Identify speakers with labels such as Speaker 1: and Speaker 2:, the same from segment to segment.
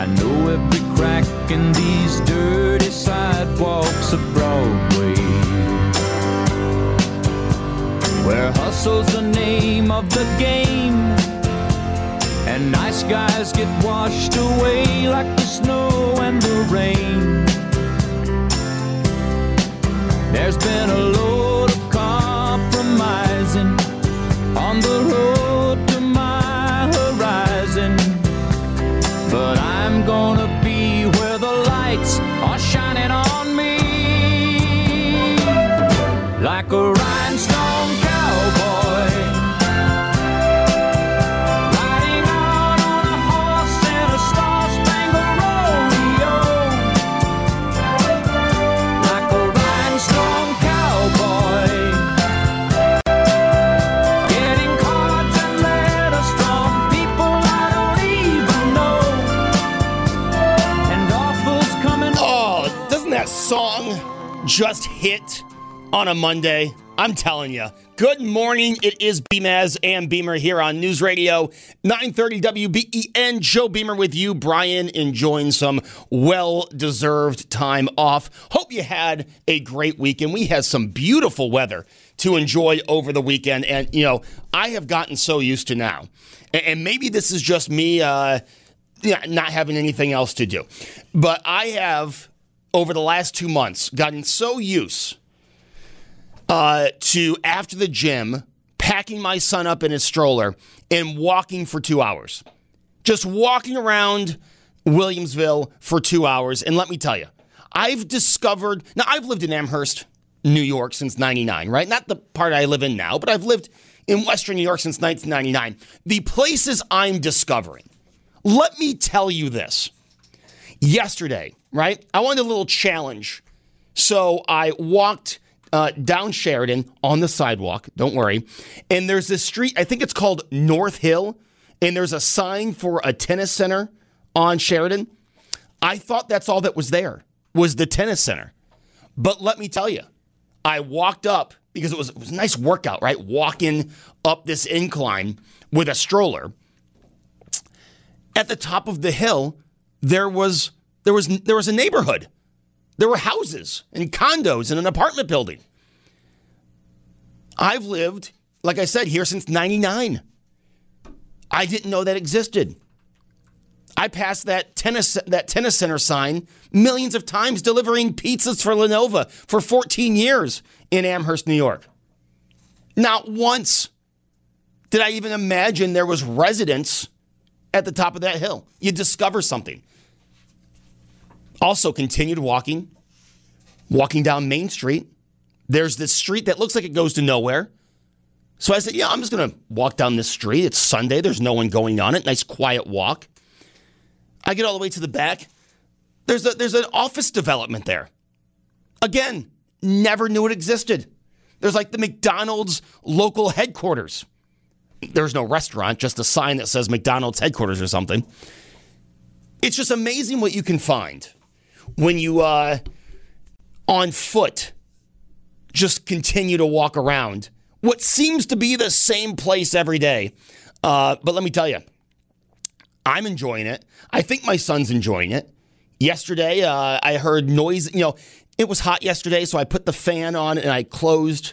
Speaker 1: know every crack in these dirty sidewalks of Broadway, where hustle's the name of the game, and nice guys get washed away like the snow and the rain. There's been a load of compromising on the road to my horizon, but I'm gonna be where the lights are shining on me, like a rhinestone cowboy, riding out on a horse in a star-spangled rodeo, like a rhinestone cowboy, getting cards and letters from people I don't even know, and offers coming.
Speaker 2: Oh, doesn't that song just hit on a Monday? I'm telling you. Good morning. It is Beamaz and Beamer here on News Radio 930 WBEN. Joe Beamer with you. Brian enjoying some well-deserved time off. Hope you had a great weekend. We had some beautiful weather to enjoy over the weekend. And, you know, I have gotten so used to now. And maybe this is just me not having anything else to do. But I have, over the last 2 months, gotten so used to, after the gym, packing my son up in his stroller and walking for 2 hours. Just walking around Williamsville for 2 hours. And let me tell you, I've discovered, now I've lived in Amherst, New York since 99, right? Not the part I live in now, but I've lived in Western New York since 1999. The places I'm discovering. Let me tell you this. Yesterday, right? I wanted a little challenge. So I walked down Sheridan on the sidewalk, don't worry. And there's this street, I think it's called North Hill, and there's a sign for a tennis center on Sheridan. I thought that's all that was there, was the tennis center. But let me tell you, I walked up, because it was a nice workout, right? Walking up this incline with a stroller. At the top of the hill, there was a neighborhood. There were houses and condos and an apartment building. I've lived, like I said, here since 99. I didn't know that existed. I passed that tennis center sign millions of times delivering pizzas for Lenovo for 14 years in Amherst, New York. Not once did I even imagine there was residents at the top of that hill. You discover something. Also continued walking down Main Street. There's this street that looks like it goes to nowhere. So I said, yeah, I'm just going to walk down this street. It's Sunday. There's no one going on it. Nice quiet walk. I get all the way to the back. There's an office development there. Again, never knew it existed. There's like the McDonald's local headquarters. There's no restaurant, just a sign that says McDonald's headquarters or something. It's just amazing what you can find when you, on foot, just continue to walk around what seems to be the same place every day. But let me tell you, I'm enjoying it. I think my son's enjoying it. Yesterday, I heard noise. You know, it was hot yesterday, so I put the fan on and I closed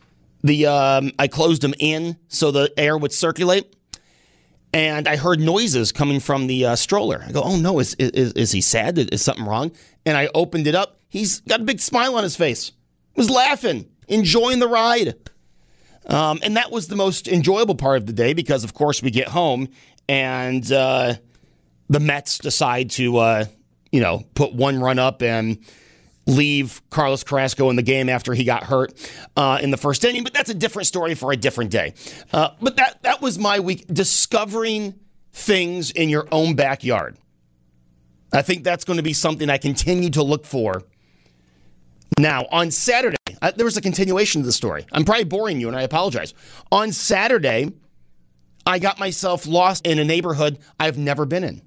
Speaker 2: them in so the air would circulate. And I heard noises coming from the stroller. I go, oh no, is he sad? Is something wrong? And I opened it up. He's got a big smile on his face. He was laughing, enjoying the ride. And that was the most enjoyable part of the day because, of course, we get home and the Mets decide to, put one run up and leave Carlos Carrasco in the game after he got hurt in the first inning. But that's a different story for a different day. But that was my week, discovering things in your own backyard. I think that's going to be something I continue to look for. Now, on Saturday, there was a continuation of the story. I'm probably boring you, and I apologize. On Saturday, I got myself lost in a neighborhood I've never been in.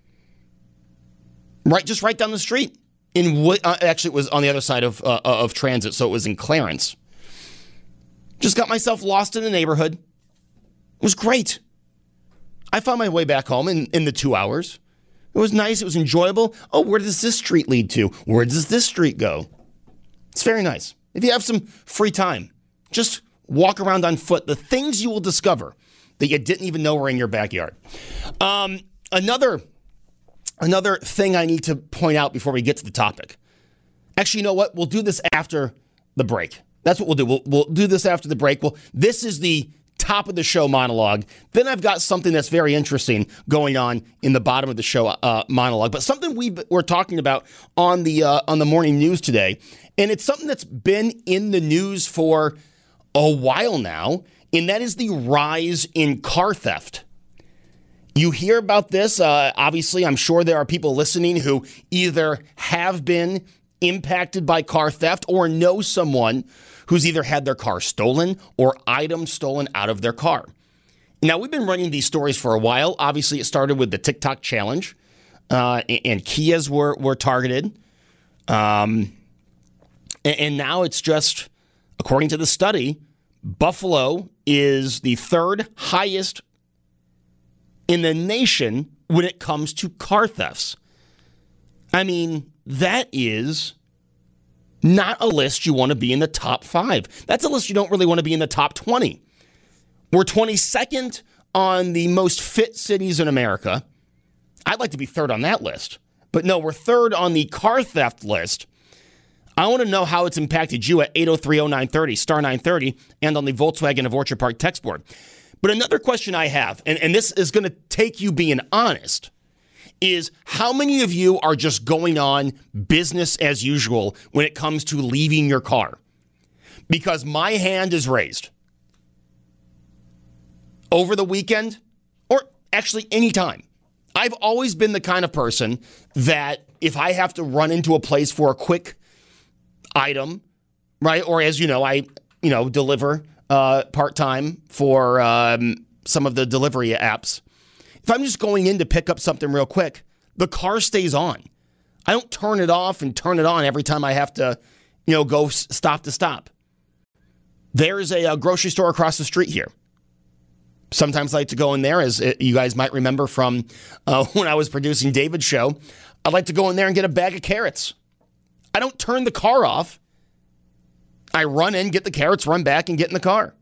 Speaker 2: Just right down the street. Actually, it was on the other side of transit, so it was in Clarence. Just got myself lost in the neighborhood. It was great. I found my way back home in the 2 hours. It was nice. It was enjoyable. Oh, where does this street lead to? Where does this street go? It's very nice. If you have some free time, just walk around on foot. The things you will discover that you didn't even know were in your backyard. Another thing I need to point out before we get to the topic. Actually, you know what? We'll do this after the break. That's what we'll do. We'll do this after the break. Well, this is the top of the show monologue. Then I've got something that's very interesting going on in the bottom of the show monologue. But something we're talking about on the morning news today, and it's something that's been in the news for a while now, and that is the rise in car theft. You hear about this. Obviously, I'm sure there are people listening who either have been impacted by car theft or know someone who's either had their car stolen or items stolen out of their car. Now, we've been running these stories for a while. Obviously, it started with the TikTok challenge, and Kias were targeted. And now it's just, according to the study, Buffalo is the third highest in the nation when it comes to car thefts. I mean, that is not a list you want to be in the top 5. That's a list you don't really want to be in the top 20. We're 22nd on the most fit cities in America. I'd like to be third on that list. But no, we're third on the car theft list. I want to know how it's impacted you at 803-0930, star 930, and on the Volkswagen of Orchard Park text board. But another question I have, and this is going to take you being honest, is how many of you are just going on business as usual when it comes to leaving your car? Because my hand is raised. Over the weekend, or actually anytime, I've always been the kind of person that if I have to run into a place for a quick item, right? Or as you know, I deliver part-time for some of the delivery apps. If I'm just going in to pick up something real quick, the car stays on. I don't turn it off and turn it on every time I have to, go stop to stop. There's a grocery store across the street here. Sometimes I like to go in there, as you guys might remember from when I was producing David's show. I like to go in there and get a bag of carrots. I don't turn the car off. I run in, get the carrots, run back, and get in the car.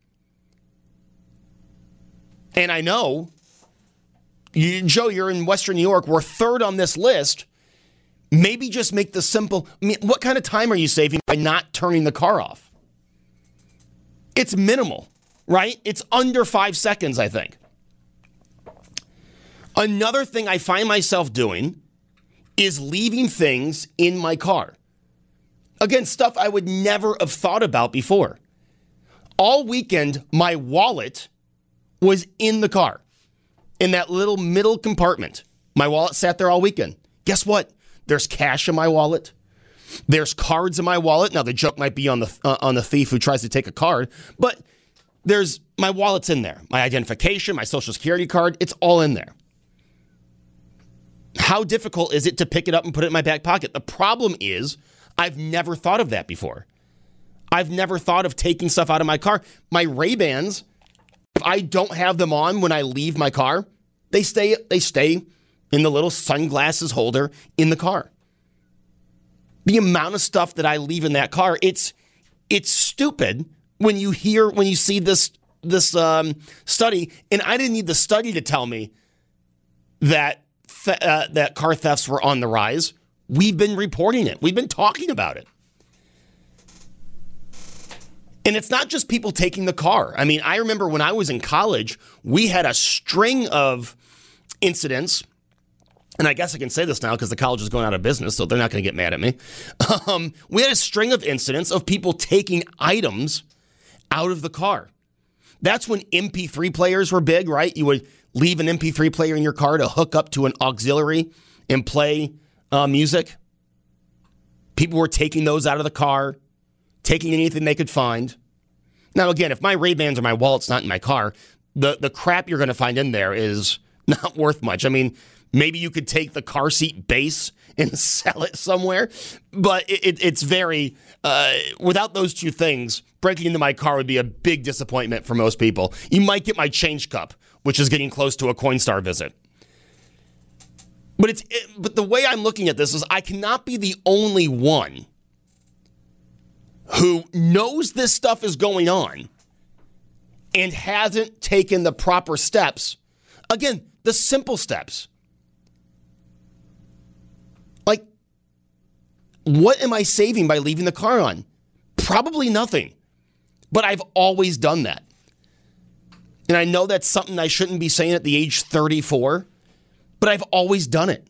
Speaker 2: And I know, Joe, you're in Western New York. We're third on this list. Maybe just make the simple, what kind of time are you saving by not turning the car off? It's minimal, right? It's under 5 seconds, I think. Another thing I find myself doing is leaving things in my car. Again, stuff I would never have thought about before. All weekend, my wallet was in the car, in that little middle compartment. My wallet sat there all weekend. Guess what? There's cash in my wallet. There's cards in my wallet. Now, the joke might be on the thief who tries to take a card, but my wallet's in there. My identification, my social security card, it's all in there. How difficult is it to pick it up and put it in my back pocket? The problem is, I've never thought of that before. I've never thought of taking stuff out of my car. My Ray-Bans, if I don't have them on when I leave my car, they stay in the little sunglasses holder in the car. The amount of stuff that I leave in that car, it's stupid when you see this study, and I didn't need the study to tell me that car thefts were on the rise. We've been reporting it. We've been talking about it. And it's not just people taking the car. I mean, I remember when I was in college, we had a string of incidents, and I guess I can say this now because the college is going out of business, so they're not going to get mad at me. We had a string of incidents of people taking items out of the car. That's when MP3 players were big, right? You would leave an MP3 player in your car to hook up to an auxiliary and play music. People were taking those out of the car, taking anything they could find. Now, again, if my Ray-Bans or my wallet's not in my car, the crap you're going to find in there is not worth much. I mean, maybe you could take the car seat base and sell it somewhere, but it's very, without those two things, breaking into my car would be a big disappointment for most people. You might get my change cup, which is getting close to a Coinstar visit. But the way I'm looking at this is I cannot be the only one who knows this stuff is going on and hasn't taken the proper steps. Again, the simple steps. Like, what am I saving by leaving the car on? Probably nothing. But I've always done that. And I know that's something I shouldn't be saying at the age 34, but I've always done it.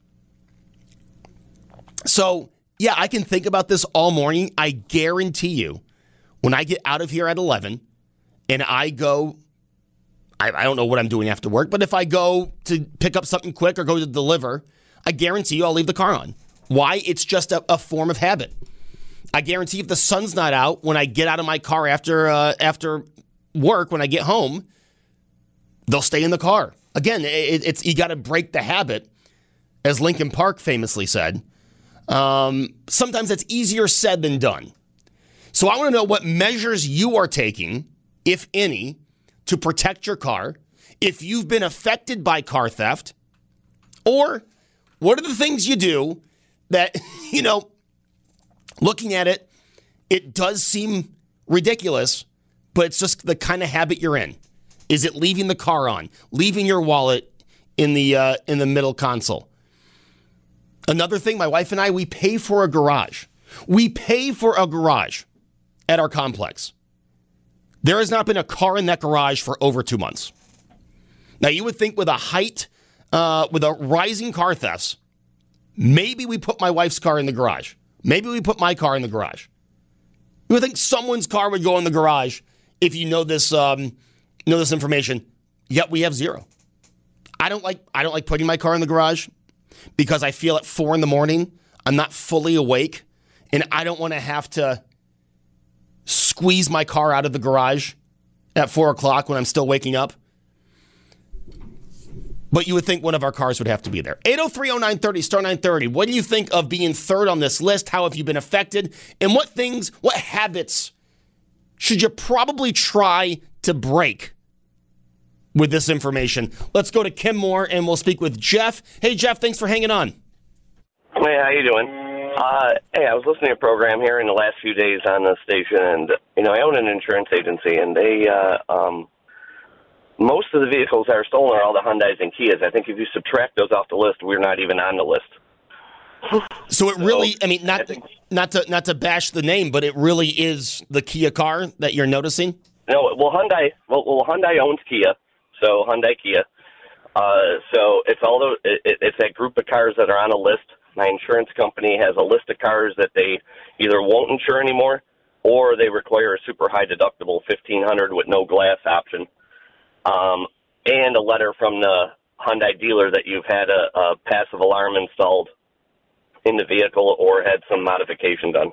Speaker 2: So, yeah, I can think about this all morning. I guarantee you, when I get out of here at 11 and I go, I don't know what I'm doing after work, but if I go to pick up something quick or go to deliver, I guarantee you I'll leave the car on. Why? It's just a form of habit. I guarantee if the sun's not out, when I get out of my car after work, when I get home, they'll stay in the car. Again, it's you got to break the habit, as Linkin Park famously said. Sometimes it's easier said than done. So I want to know what measures you are taking, if any, to protect your car, if you've been affected by car theft, or what are the things you do that, looking at it, it does seem ridiculous, but it's just the kind of habit you're in. Is it leaving the car on, leaving your wallet in the middle console? Another thing, my wife and I, we pay for a garage. We pay for a garage at our complex. There has not been a car in that garage for over 2 months. Now, you would think with a rising car thefts, maybe we put my wife's car in the garage. Maybe we put my car in the garage. You would think someone's car would go in the garage if you know this information. Yet we have zero. I don't like putting my car in the garage because I feel at 4 a.m, I'm not fully awake, and I don't want to have to squeeze my car out of the garage at 4 o'clock when I'm still waking up. But you would think one of our cars would have to be there. 803-0930, star 930. What do you think of being third on this list? How have you been affected? And what habits should you probably try to break with this information? Let's go to Kim Moore, and we'll speak with Jeff. Hey, Jeff, thanks for hanging on.
Speaker 3: Hey, how you doing? Hey, I was listening to a program here in the last few days on the station, and, I own an insurance agency, and they, most of the vehicles that are stolen are all the Hyundais and Kias. I think if you subtract those off the list, we're not even on the list.
Speaker 2: So it really, not to bash the name, but it really is the Kia car that you're noticing?
Speaker 3: No, Hyundai owns Kia, so Hyundai Kia. So it's it's that group of cars that are on a list. My insurance company has a list of cars that they either won't insure anymore, or they require a super high deductible, $1,500 with no glass option, and a letter from the Hyundai dealer that you've had a passive alarm installed in the vehicle or had some modification done.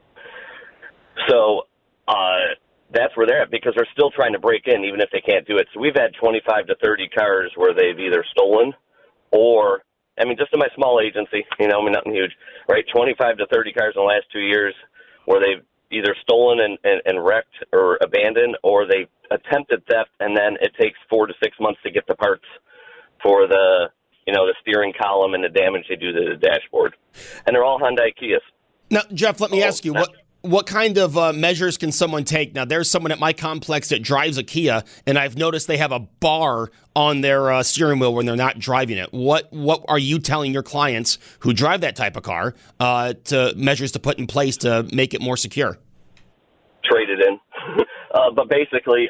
Speaker 3: So that's where they're at, because they're still trying to break in, even if they can't do it. So we've had 25 to 30 cars where they've either stolen or, just in my small agency, nothing huge, right? 25 to 30 cars in the last 2 years where they've either stolen and wrecked or abandoned, or they attempted theft, and then it takes 4 to 6 months to get the parts for the steering column and the damage they do to the dashboard. And they're all Hyundai Kias.
Speaker 2: Now, Jeff, let me ask you, what kind of measures can someone take? Now, there's someone at my complex that drives a Kia, and I've noticed they have a bar on their steering wheel when they're not driving it. What are you telling your clients who drive that type of car to measures to put in place to make it more secure?
Speaker 3: Trade it in. But basically,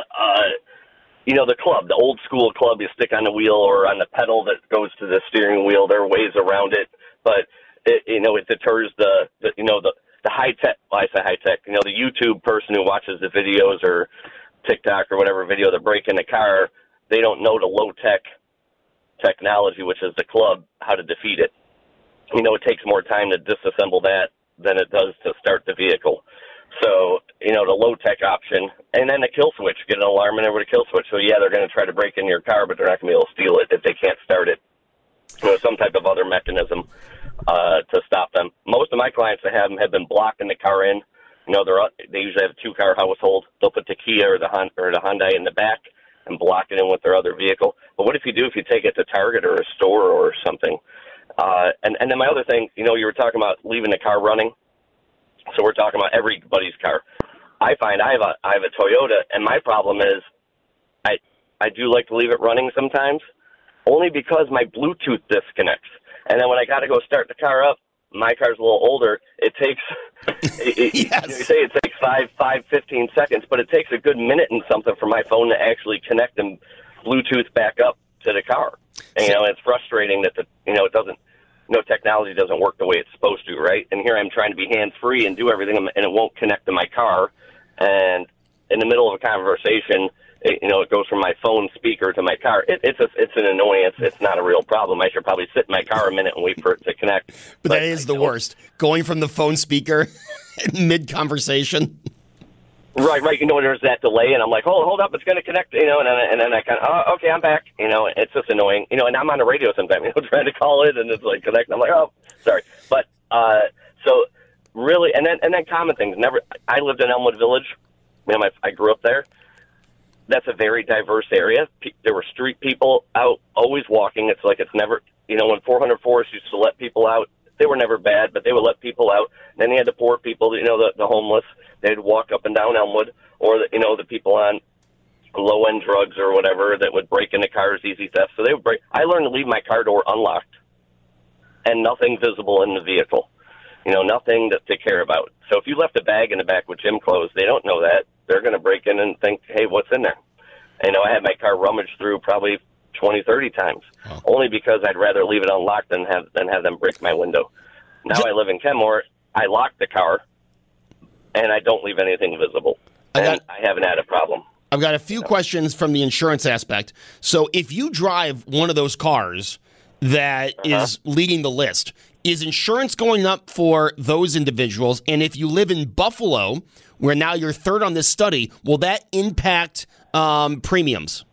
Speaker 3: the club, the old school club, you stick on the wheel or on the pedal that goes to the steering wheel. There are ways around it, but it deters the high tech. Well, I say high tech. The YouTube person who watches the videos or TikTok or whatever video they're breaking the car, they don't know the low tech technology, which is the club, how to defeat it. It takes more time to disassemble that than it does to start the vehicle. So, the low-tech option, and then a kill switch, get an alarm in there with a kill switch. So, yeah, they're going to try to break in your car, but they're not going to be able to steal it if they can't start it. Some type of other mechanism to stop them. Most of my clients that have been blocking the car in. They usually have a two-car household. They'll put the Kia or the Hyundai in the back and block it in with their other vehicle. But what if you take it to Target or a store or something, And then my other thing, you were talking about leaving the car running. So we're talking about everybody's car. I find I have a Toyota, and my problem is I do like to leave it running sometimes, only because my Bluetooth disconnects. And then when I got to go start the car up, my car's a little older. It takes,
Speaker 2: Yes.
Speaker 3: you say it takes 15 seconds, but it takes a good minute and something for my phone to actually connect and Bluetooth back up to the car. And, it's frustrating that it doesn't, technology doesn't work the way it's supposed to, right? And here I'm trying to be hands-free and do everything, and it won't connect to my car. And in the middle of a conversation, it goes from my phone speaker to my car. It's an annoyance. It's not a real problem. I should probably sit in my car a minute and wait for it to connect.
Speaker 2: But that is the worst. Going from the phone speaker mid-conversation.
Speaker 3: Right. There's that delay, and I'm like, hold up, it's going to connect, and then I kind of, okay, I'm back. It's just annoying, and I'm on the radio sometimes, trying to call it, and it's like connect. I'm like, oh, sorry. But so really, and then common things. I lived in Elmwood Village. I grew up there. That's a very diverse area. There were street people out, always walking. It's like it's never, when 400 Forest used to let people out, they were never bad, but they would let people out. And then you had the poor people, the homeless. They'd walk up and down Elmwood, or the people on low-end drugs or whatever that would break into cars, easy theft. So they would break. I learned to leave my car door unlocked and nothing visible in the vehicle. Nothing to care about. So if you left a bag in the back with gym clothes, they don't know that. They're going to break in and think, hey, what's in there? I had my car rummaged through probably 20, 30 times, only because I'd rather leave it unlocked than have them break my window. Now I live in Kenmore. I lock the car, and I don't leave anything visible. I haven't had a problem.
Speaker 2: I've got a few questions from the insurance aspect. So if you drive one of those cars that is leading the list, is insurance going up for those individuals? And if you live in Buffalo, where now you're third on this study, will that impact premiums?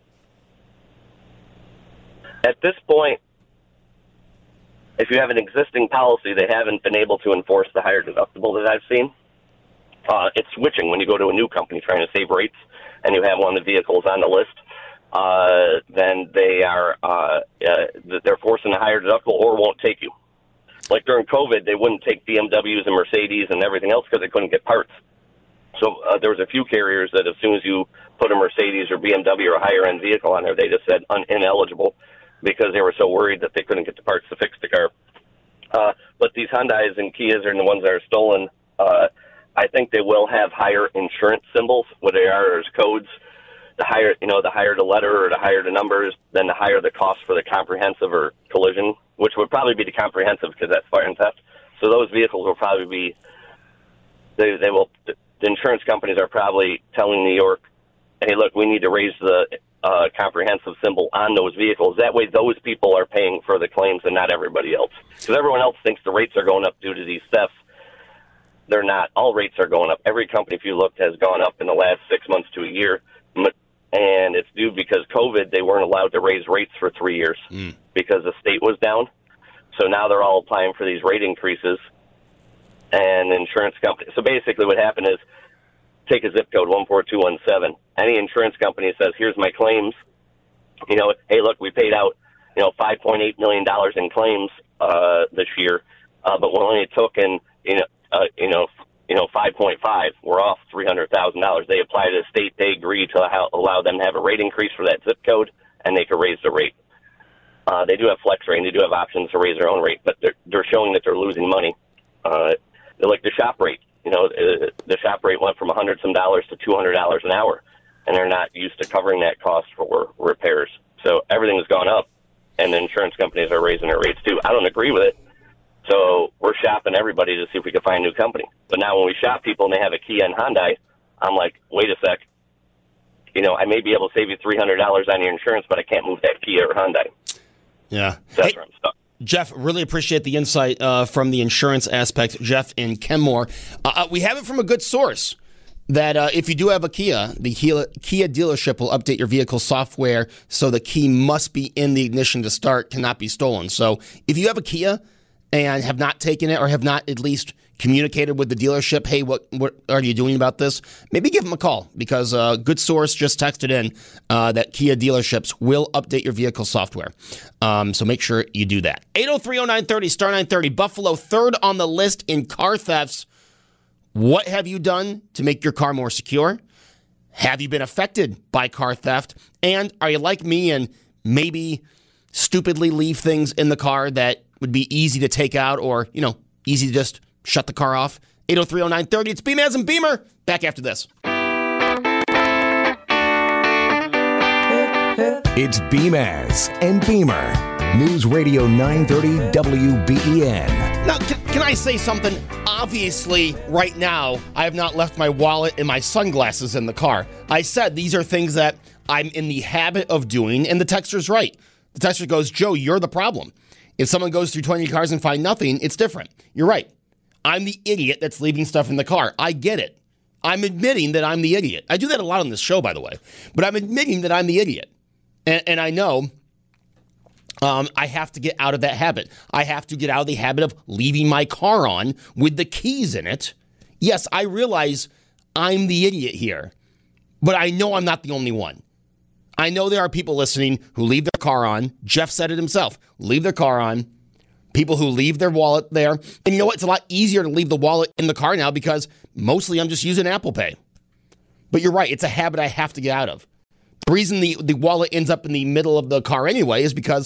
Speaker 3: At this point, if you have an existing policy, they haven't been able to enforce the higher deductible that I've seen. It's switching when you go to a new company trying to save rates, and you have one of the vehicles on the list. Then they're forcing a higher deductible or won't take you. Like during COVID, they wouldn't take BMWs and Mercedes and everything else because they couldn't get parts. So there was a few carriers that as soon as you put a Mercedes or BMW or a higher-end vehicle on there, they just said ineligible because they were so worried that they couldn't get the parts to fix the car. But these Hyundais and Kias are the ones that are stolen. I think they will have higher insurance symbols. What they are is codes. The higher the letter or the higher the numbers, then the higher the cost for the comprehensive or collision, which would probably be the comprehensive because that's fire and theft. So those vehicles will probably be, the insurance companies are probably telling New York, hey, look, we need to raise the comprehensive symbol on those vehicles. That way those people are paying for the claims and not everybody else. Because everyone else thinks the rates are going up due to these thefts. They're not. All rates are going up. Every company, if you looked, has gone up in the last 6 months to a year. And it's due because COVID, they weren't allowed to raise rates for 3 years because the state was down. So now they're all applying for these rate increases. And insurance companies. So basically what happened is take a zip code, 14217. Any insurance company says, here's my claims. Hey, look, we paid out, $5.8 million in claims this year, but we only took in, 5.5. We're off $300,000. They apply to the state. They agree to allow them to have a rate increase for that zip code, and they could raise the rate. They do have flex rate, and they do have options to raise their own rate, but they're showing that they're losing money. They're like the shop rate. The shop rate went from $100-some to $200 an hour, and they're not used to covering that cost for repairs. So everything's gone up, and the insurance companies are raising their rates too. I don't agree with it. So we're shopping everybody to see if we can find a new company. But now when we shop people and they have a Kia and Hyundai, I'm like, wait a sec. I may be able to save you $300 on your insurance, but I can't move that Kia or Hyundai.
Speaker 2: Yeah.
Speaker 3: So that's where I'm stuck.
Speaker 2: Jeff, really appreciate the insight from the insurance aspect. Jeff in Kenmore. We have it from a good source that if you do have a Kia, the Kia dealership will update your vehicle software so the key must be in the ignition to start, cannot be stolen. So if you have a Kia and have not taken it or have not at least communicated with the dealership, hey, what are you doing about this? Maybe give them a call, because a good source just texted in that Kia dealerships will update your vehicle software. So make sure you do that. 803-0930, star 930. Buffalo, third on the list in car thefts. What have you done to make your car more secure? Have you been affected by car theft? And are you like me and maybe stupidly leave things in the car that would be easy to take out, or, easy to just shut the car off? 803-0930. It's Beamaz and Beamer. Back after this.
Speaker 4: It's Beamaz and Beamer. News Radio 930 WBEN.
Speaker 2: Now, can I say something? Obviously, right now, I have not left my wallet and my sunglasses in the car. I said these are things that I'm in the habit of doing, and the texter's right. The texter goes, Joe, you're the problem. If someone goes through 20 cars and find nothing, it's different. You're right. I'm the idiot that's leaving stuff in the car. I get it. I'm admitting that I'm the idiot. I do that a lot on this show, by the way. But I'm admitting that I'm the idiot. And I know I have to get out of that habit. I have to get out of the habit of leaving my car on with the keys in it. Yes, I realize I'm the idiot here. But I know I'm not the only one. I know there are people listening who leave their car on. Jeff said it himself. Leave their car on. People who leave their wallet there. And you know what? It's a lot easier to leave the wallet in the car now, because mostly I'm just using Apple Pay. But you're right. It's a habit I have to get out of. The reason the wallet ends up in the middle of the car anyway is because,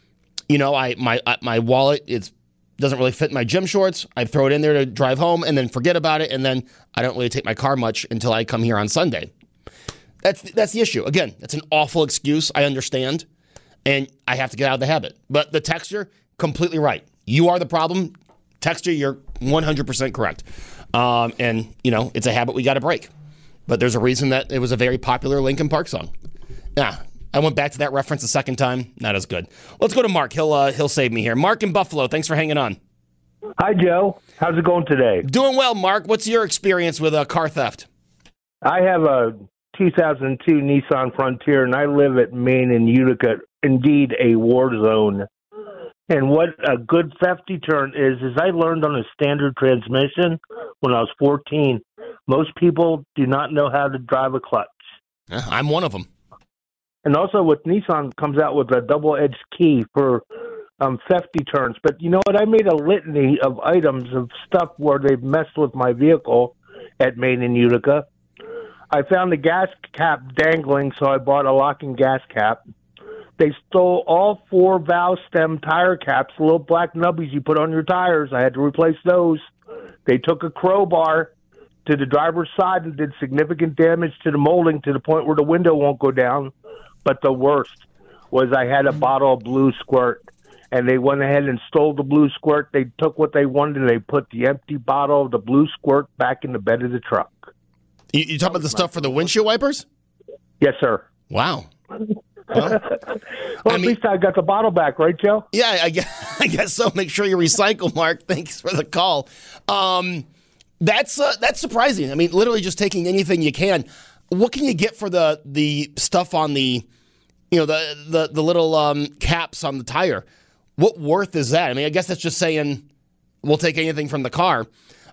Speaker 2: my wallet doesn't really fit in my gym shorts. I throw it in there to drive home and then forget about it. And then I don't really take my car much until I come here on Sunday. That's the issue. Again, that's an awful excuse. I understand. And I have to get out of the habit. But the texter, completely right. You are the problem. Texter, you're 100% correct. And, it's a habit we got to break. But there's a reason that it was a very popular Linkin Park song. Yeah, I went back to that reference a second time. Not as good. Let's go to Mark. He'll save me here. Mark in Buffalo, thanks for hanging on.
Speaker 5: Hi, Joe. How's it going today?
Speaker 2: Doing well, Mark. What's your experience with car theft?
Speaker 5: I have a 2002 Nissan Frontier, and I live at Maine and Utica, indeed a war zone. And what a good theft deterrent is I learned on a standard transmission when I was 14. Most people do not know how to drive a clutch.
Speaker 2: I'm one of them.
Speaker 5: And also with Nissan comes out with a double-edged key for theft deterrents. But you know what? I made a litany of items of stuff where they've messed with my vehicle at Maine and Utica. I found the gas cap dangling, so I bought a locking gas cap. They stole all 4 valve stem tire caps, the little black nubbies you put on your tires. I had to replace those. They took a crowbar to the driver's side and did significant damage to the molding to the point where the window won't go down. But the worst was I had a bottle of Blue Squirt, and they went ahead and stole the Blue Squirt. They took what they wanted, and they put the empty bottle of the Blue Squirt back in the bed of the truck.
Speaker 2: You talking about the stuff for the windshield wipers?
Speaker 5: Yes, sir.
Speaker 2: Wow.
Speaker 5: Well, at least I got the bottle back, right, Joe?
Speaker 2: Yeah, I guess so. Make sure you recycle, Mark. Thanks for the call. That's surprising. I mean, literally just taking anything you can. What can you get for the stuff on the, the little caps on the tire? What worth is that? I mean, I guess that's just saying we'll take anything from the car.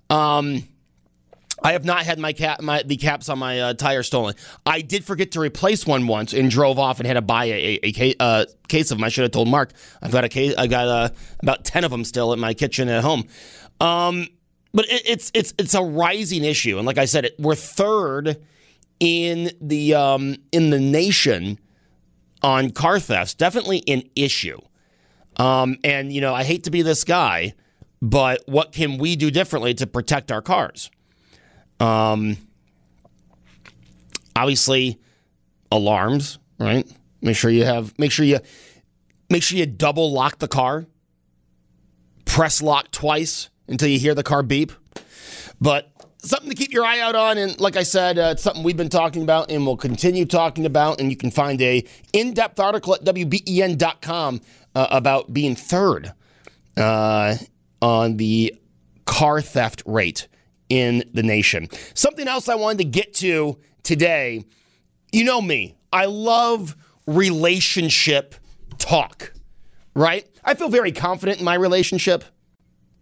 Speaker 2: I have not had the caps on my tire stolen. I did forget to replace one once and drove off and had to buy a case of them. I should have told Mark. I've got a case. I got about 10 of them still in my kitchen at home. But it's a rising issue, and like I said, we're third in the nation on car thefts. Definitely an issue. And I hate to be this guy, but what can we do differently to protect our cars? Obviously, alarms, right? Make sure you double lock the car. Press lock twice until you hear the car beep. But something to keep your eye out on, and like I said, it's something we've been talking about and we'll continue talking about, and you can find a in-depth article at WBEN.com about being third on the car theft rate in the nation. Something else I wanted to get to today, you know me, I love relationship talk, right? I feel very confident in my relationship.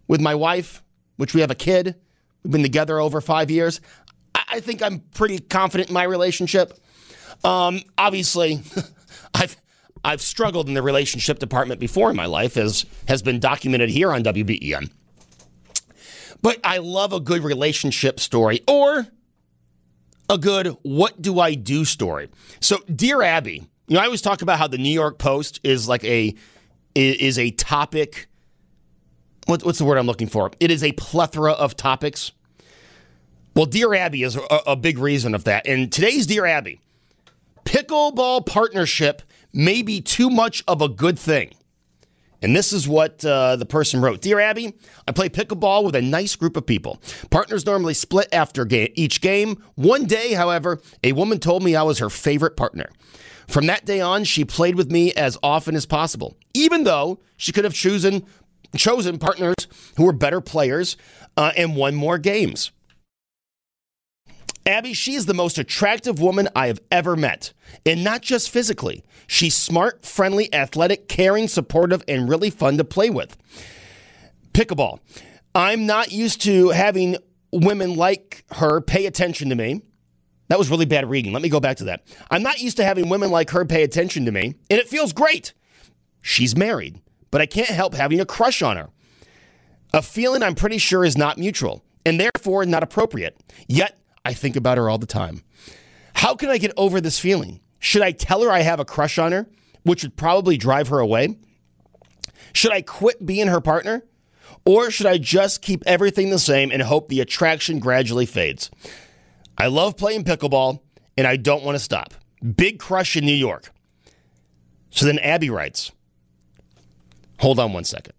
Speaker 2: with my wife, which we have a kid. We've been together over 5 years. I think I'm pretty confident in my relationship. Obviously, I've struggled in the relationship department before in my life, as has been documented here on WBEN. But I love a good relationship story, or a good what do I do story. So, Dear Abby, I always talk about how the New York Post is like a topic. What's the word I'm looking for? It is a plethora of topics. Well, Dear Abby is a big reason of that. And today's Dear Abby, pickleball partnership may be too much of a good thing. And this is what the person wrote. Dear Abby, I play pickleball with a nice group of people. Partners normally split after each game. One day, however, a woman told me I was her favorite partner. From that day on, she played with me as often as possible, even though she could have chosen partners who were better players and won more games. Abby, she is the most attractive woman I have ever met. And not just physically. She's smart, friendly, athletic, caring, supportive, and really fun to play with. Pickleball. I'm not used to having women like her pay attention to me. That was really bad reading. Let me go back to that. I'm not used to having women like her pay attention to me, and it feels great. She's married, but I can't help having a crush on her. A feeling I'm pretty sure is not mutual, and therefore not appropriate. Yet, I think about her all the time. How can I get over this feeling? Should I tell her I have a crush on her, which would probably drive her away? Should I quit being her partner? Or should I just keep everything the same and hope the attraction gradually fades? I love playing pickleball, and I don't want to stop. Big crush in New York. So then Abby writes, hold on one second.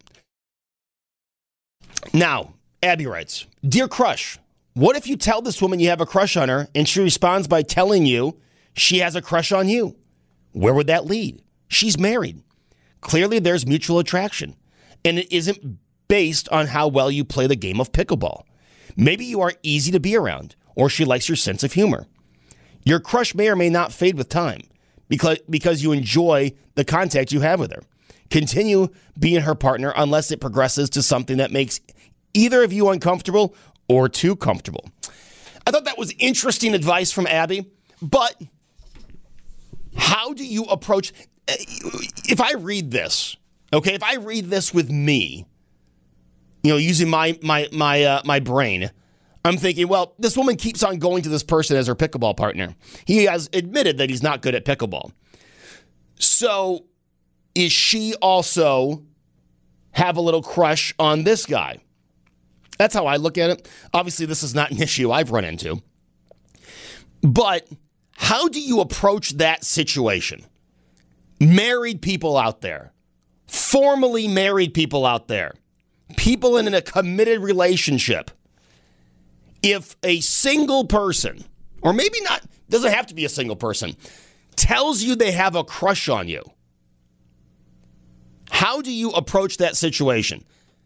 Speaker 2: Now, Abby writes, Dear Crush, what if you tell this woman you have a crush on her and she responds by telling you she has a crush on you? Where would that lead? She's married. Clearly, there's mutual attraction, and it isn't based on how well you play the game of pickleball. Maybe you are easy to be around, or she likes your sense of humor. Your crush may or may not fade with time because you enjoy the contact you have with her. Continue being her partner unless it progresses to something that makes either of you uncomfortable or too comfortable. I thought that was interesting advice from Abby, but how do you approach, if I read this, okay, if I read this with me, using my brain, I'm thinking, well, this woman keeps on going to this person as her pickleball partner. He has admitted that he's not good at pickleball. So is she also have a little crush on this guy? That's how I look at it. Obviously, this is not an issue I've run into. But how do you approach that situation? Married people out there, formally married people out there, people in a committed relationship. If a single person, or maybe not, doesn't have to be a single person, tells you they have a crush on you, how do you approach that situation?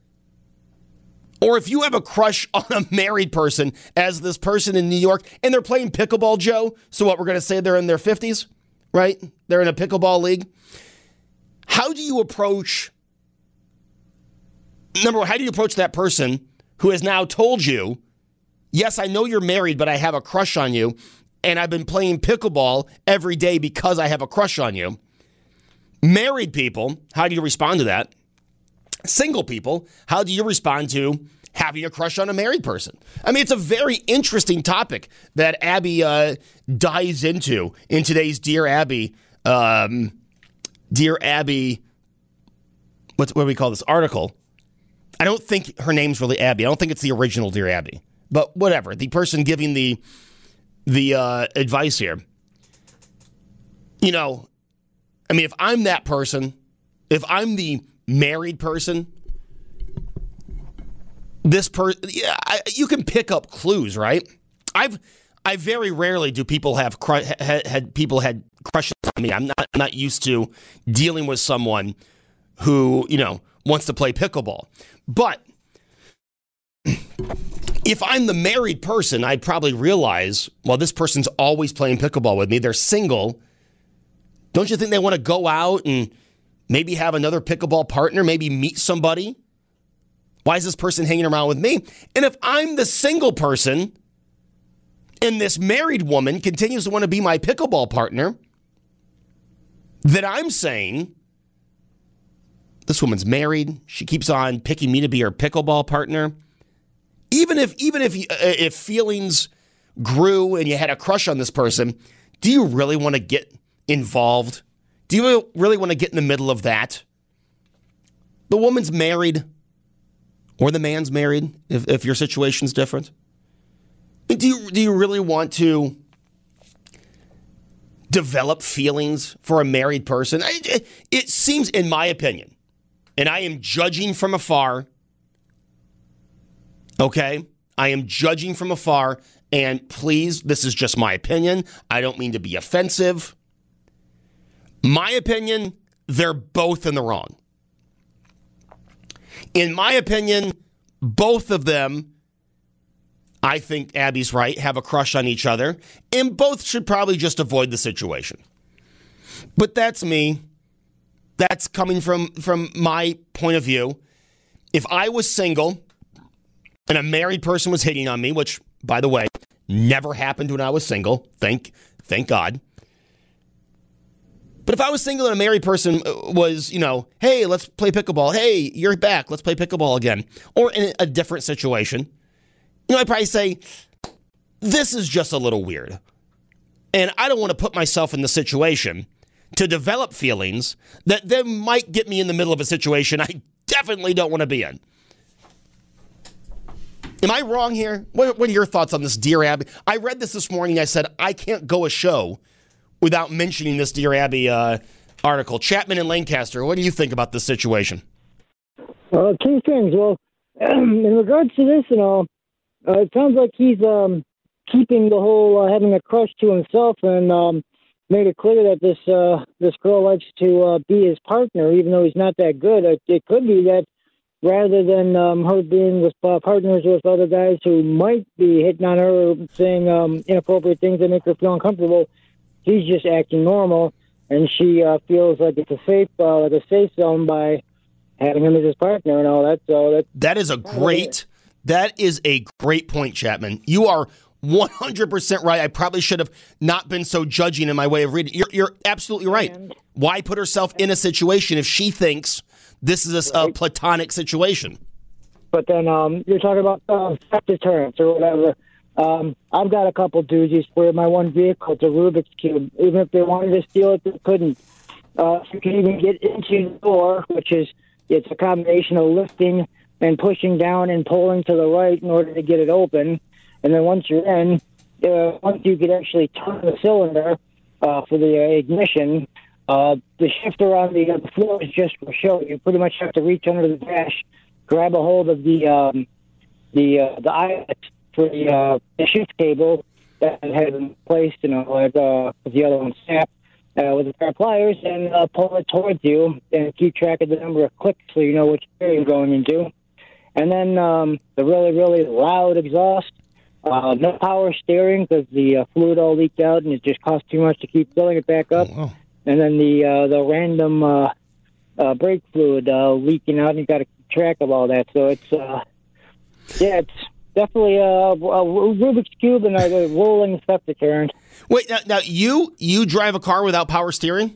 Speaker 2: Or if you have a crush on a married person, as this person in New York, and they're playing pickleball, Joe, so what, we're going to say they're in their 50s, right? They're in a pickleball league. How do you approach, number one, how do you approach that person who has now told you, yes, I know you're married, but I have a crush on you, and I've been playing pickleball every day because I have a crush on you? Married people, how do you respond to that? Single people, how do you respond to having a crush on a married person? I mean, it's a very interesting topic that Abby dives into in today's Dear Abby, what do we call this article? I don't think her name's really Abby. I don't think it's the original Dear Abby, but whatever. The person giving the advice here, I mean, if I'm that person, if I'm the married person, you can pick up clues, right? I very rarely do people have had crushes on me. I'm not used to dealing with someone who wants to play pickleball. But if I'm the married person, I'd probably realize, well, this person's always playing pickleball with me. They're single. Don't you think they want to go out and maybe have another pickleball partner, maybe meet somebody? Why is this person hanging around with me? And if I'm the single person and this married woman continues to want to be my pickleball partner, then I'm saying, this woman's married. She keeps on picking me to be her pickleball partner. Even if feelings grew and you had a crush on this person, do you really want to get involved? Do you really want to get in the middle of that? The woman's married, or the man's married, if your situation's different. Do you really want to develop feelings for a married person? It seems, in my opinion, and I am judging from afar, okay? I am judging from afar, and please, this is just my opinion. I don't mean to be offensive. My opinion, they're both in the wrong. In my opinion, both of them, I think Abby's right, have a crush on each other, and both should probably just avoid the situation. But that's me. That's coming from my point of view. If I was single and a married person was hitting on me, which, by the way, never happened when I was single, thank God. But if I was single and a married person was, hey, let's play pickleball. Hey, you're back. Let's play pickleball again. Or in a different situation, I'd probably say, this is just a little weird. And I don't want to put myself in the situation to develop feelings that then might get me in the middle of a situation I definitely don't want to be in. Am I wrong here? What are your thoughts on this, Dear Abby? I read this morning. I said, I can't go a show without mentioning this Dear Abby article. Chapman and Lancaster, what do you think about this situation?
Speaker 6: Two things. Well, in regards to this and all, it sounds like he's keeping the whole having a crush to himself and made it clear that this girl likes to be his partner, even though he's not that good. It could be that rather than her being with partners with other guys who might be hitting on her, saying inappropriate things that make her feel uncomfortable, he's just acting normal, and she feels like it's a safe zone by having him as his partner and all that. So
Speaker 2: that is a great point, Chapman. You are 100% right. I probably should have not been so judging in my way of reading. You're absolutely right. Why put herself in a situation if she thinks this is a platonic situation?
Speaker 6: But then you're talking about theft deterrence or whatever. I've got a couple doozies for my one vehicle. It's a Rubik's Cube. Even if they wanted to steal it, they couldn't. You can even get into the door, it's a combination of lifting and pushing down and pulling to the right in order to get it open. And then once you're in, once you could actually turn the cylinder for the ignition, the shifter on the floor is just for show. You pretty much have to reach under the dash, grab a hold of the eyelet for the shift cable that had been placed, with the other one snapped, with a pair of pliers, and pull it towards you and keep track of the number of clicks so you know which area you're going into. And then the really, really loud exhaust. No power steering because the fluid all leaked out and it just cost too much to keep filling it back up. Oh. And then the random brake fluid leaking out, and you got to keep track of all that. So it's definitely a Rubik's Cube and a rolling theft deterrent.
Speaker 2: Wait, now you drive a car without power steering?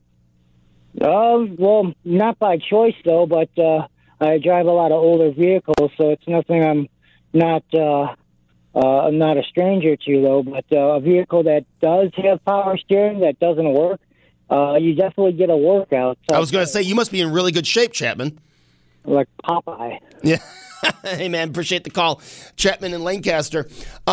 Speaker 6: Well, not by choice though, but I drive a lot of older vehicles, so it's nothing I'm not a stranger to though. But a vehicle that does have power steering that doesn't work, you definitely get a workout.
Speaker 2: I was going to say, you must be in really good shape, Chapman.
Speaker 6: Like Popeye.
Speaker 2: Yeah. Hey, man, appreciate the call. Chapman and Lancaster.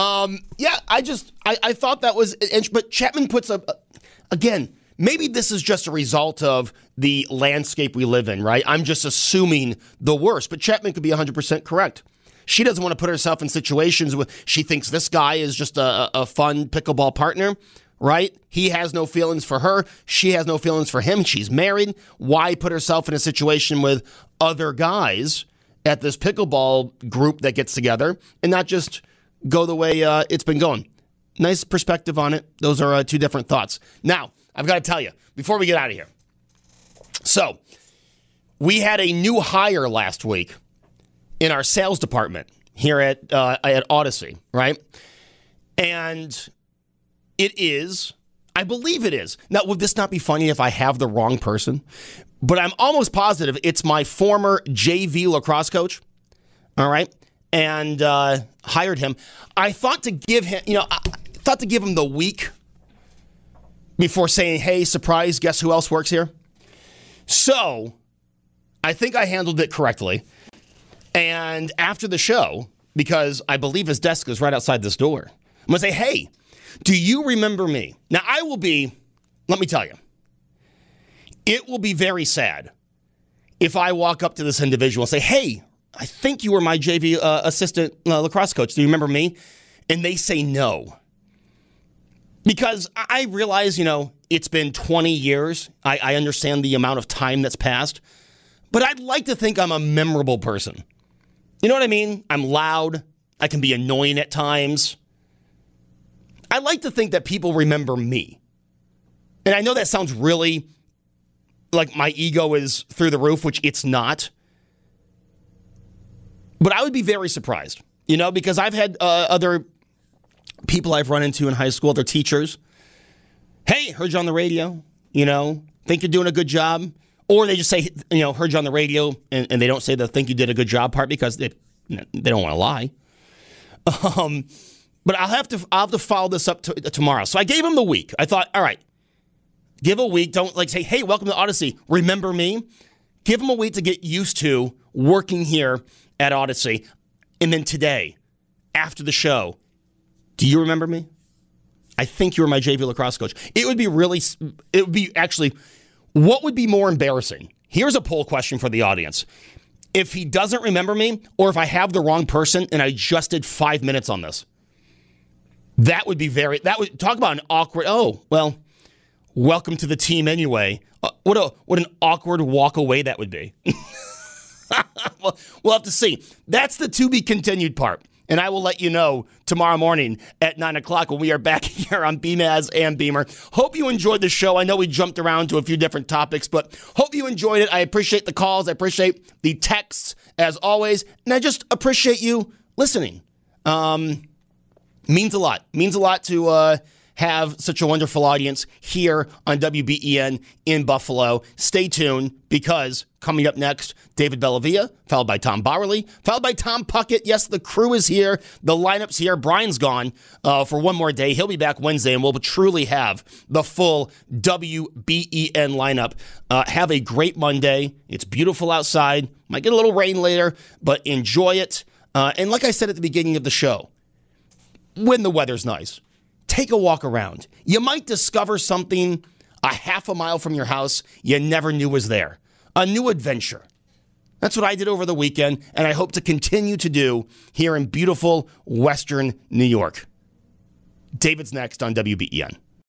Speaker 2: I thought that was, but Chapman puts again, maybe this is just a result of the landscape we live in, right? I'm just assuming the worst, but Chapman could be 100% correct. She doesn't want to put herself in situations where she thinks this guy is just a fun pickleball partner, right? He has no feelings for her. She has no feelings for him. She's married. Why put herself in a situation with other guys at this pickleball group that gets together and not just go the way it's been going? Nice perspective on it. Those are two different thoughts. Now, I've got to tell you, before we get out of here. So, we had a new hire last week in our sales department here at Odyssey, right? And it is, I believe it is. Now, would this not be funny if I have the wrong person? But I'm almost positive it's my former JV lacrosse coach, all right? And hired him. I thought to give him, the week before saying, hey, surprise, guess who else works here? So I think I handled it correctly. And after the show, because I believe his desk is right outside this door, I'm going to say, hey, do you remember me? Now, let me tell you, it will be very sad if I walk up to this individual and say, hey, I think you were my JV assistant lacrosse coach. Do you remember me? And they say no. Because I realize, it's been 20 years. I understand the amount of time that's passed. But I'd like to think I'm a memorable person. You know what I mean? I'm loud. I can be annoying at times. I like to think that people remember me. And I know that sounds really like my ego is through the roof, which it's not. But I would be very surprised, because I've had other people I've run into in high school, other teachers. Hey, heard you on the radio, think you're doing a good job. Or they just say, heard you on the radio, and they don't say the think you did a good job part because they don't want to lie. But I'll have to follow this up tomorrow. So I gave him the week. I thought, all right, give a week. Don't say, hey, welcome to Odyssey. Remember me? Give him a week to get used to working here at Odyssey. And then today, after the show, do you remember me? I think you were my JV lacrosse coach. What would be more embarrassing? Here's a poll question for the audience. If he doesn't remember me, or if I have the wrong person and I just did 5 minutes on this, that would talk about an awkward, welcome to the team anyway. What an awkward walk away that would be. Well, we'll have to see. That's the to be continued part. And I will let you know tomorrow morning at 9 o'clock when we are back here on BMAS and Beamer. Hope you enjoyed the show. I know we jumped around to a few different topics, but hope you enjoyed it. I appreciate the calls. I appreciate the texts, as always. And I just appreciate you listening. Means a lot. Means a lot to have such a wonderful audience here on WBEN in Buffalo. Stay tuned, because coming up next, David Bellavia, followed by Tom Bowerly, followed by Tom Puckett. Yes, the crew is here. The lineup's here. Brian's gone for one more day. He'll be back Wednesday, and we'll truly have the full WBEN lineup. Have a great Monday. It's beautiful outside. Might get a little rain later, but enjoy it. And like I said at the beginning of the show, when the weather's nice, take a walk around. You might discover something a half a mile from your house you never knew was there. A new adventure. That's what I did over the weekend, and I hope to continue to do here in beautiful Western New York. David's next on WBEN.